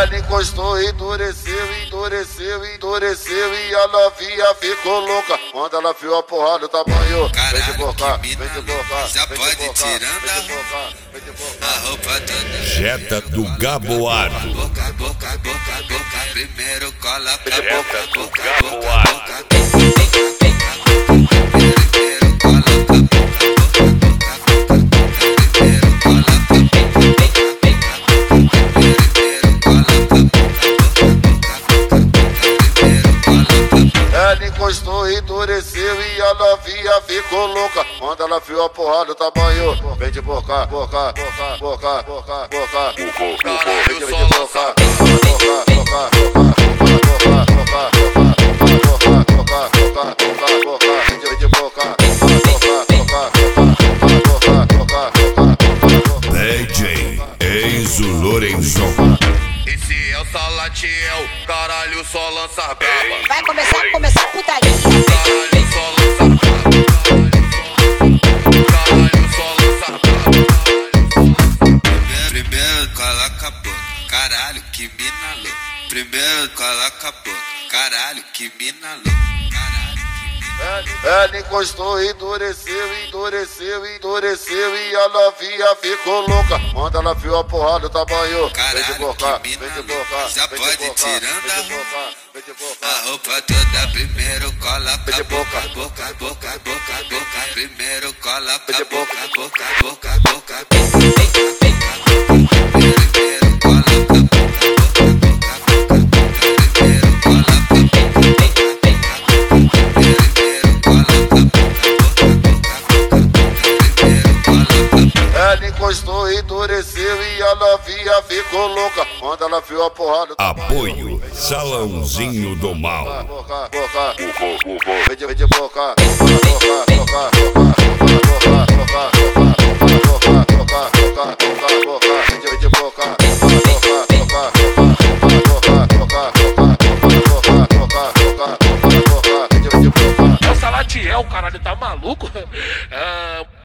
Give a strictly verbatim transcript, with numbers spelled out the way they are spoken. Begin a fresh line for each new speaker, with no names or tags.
Ela encostou, endureceu, endureceu, endureceu e a novinha ficou louca. Quando ela viu a porrada, o tamanho. Vem de boca, vem de boca,
já pode tirando a roupa toda.
Jetta do Gaboado.
Boca, boca, boca, boca, primeiro coloca a boca, boca,
Gaboado.
boca, primeiro coloca a boca, boca, boca, primeiro coloca a boca, primeiro coloca a boca.
Ela encostou, endureceu e a novinha ficou louca. Quando ela viu a porrada, o tamanho. Vem de boca, boca, boca, boca, boca, boca. Vem de boca, boca, boca, boca,
D J Enzo Lorenzo.
Esse é o Salatiel, caralho, só lança braba.
Vai começar, começar a putaria.
Caralho, só lança braba. Caralho, só lança braba. Primeiro coloca a boca, caralho, que mina louca. Primeiro coloca a boca, caralho, que mina louca.
Ela encostou, endureceu, endureceu, endureceu e a novinha ficou louca. Quando ela viu a porrada, o tamanho. Vem de boca, vem de boca,
já
vem
pode
de boca,
tirando
vem de boca, vem de boca.
a roupa toda. Primeiro coloca a boca, boca, boca, boca, boca. Primeiro coloca a boca, boca, boca, boca, boca. Primeiro coloca a boca, boca, boca, boca. Primeiro coloca a boca,
ela encostou, endureceu e a novinha ficou louca. Quando ela viu a porrada.
Apoio Salãozinho do Mal.
Boca, boca, vem de, vem de boca, boca, boca, boca, boca, boca, boca, boca, boca, boca, boca, vem de, vem de boca, boca, boca, boca, boca, boca, boca, boca, boca, vem de, vem de boca.
É o Salatiel, caralho, tá maluco? Ah.